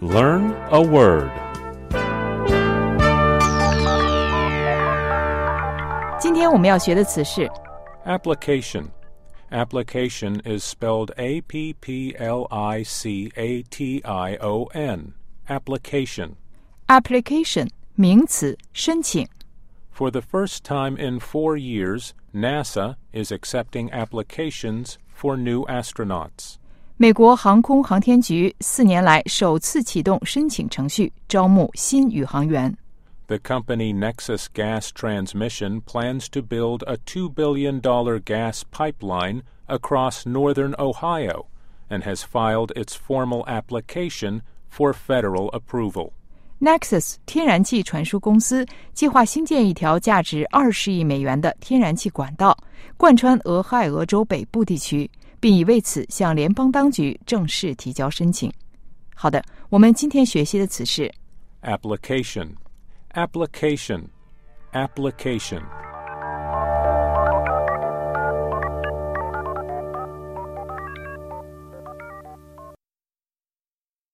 Learn a word. 今天我们要学的词是 Application. Application is spelled A-P-P-L-I-C-A-T-I-O-N. Application. application 名词，申请。 For the first time in 4 years, NASA is accepting applications for new astronauts. 美国航空航天局4年来首次启动申请程序，招募新宇航员。 The company Nexus Gas Transmission plans to build a $2 billion gas pipeline across northern Ohio and has filed its formal application for federal approval. Nexus 天然气传输公司计划兴建一条价值20亿美元的天然气管道，贯穿俄亥俄州北部地区，并已为此向联邦当局正式提交申请。好的，我们今天学习的词是 Application. Application. Application.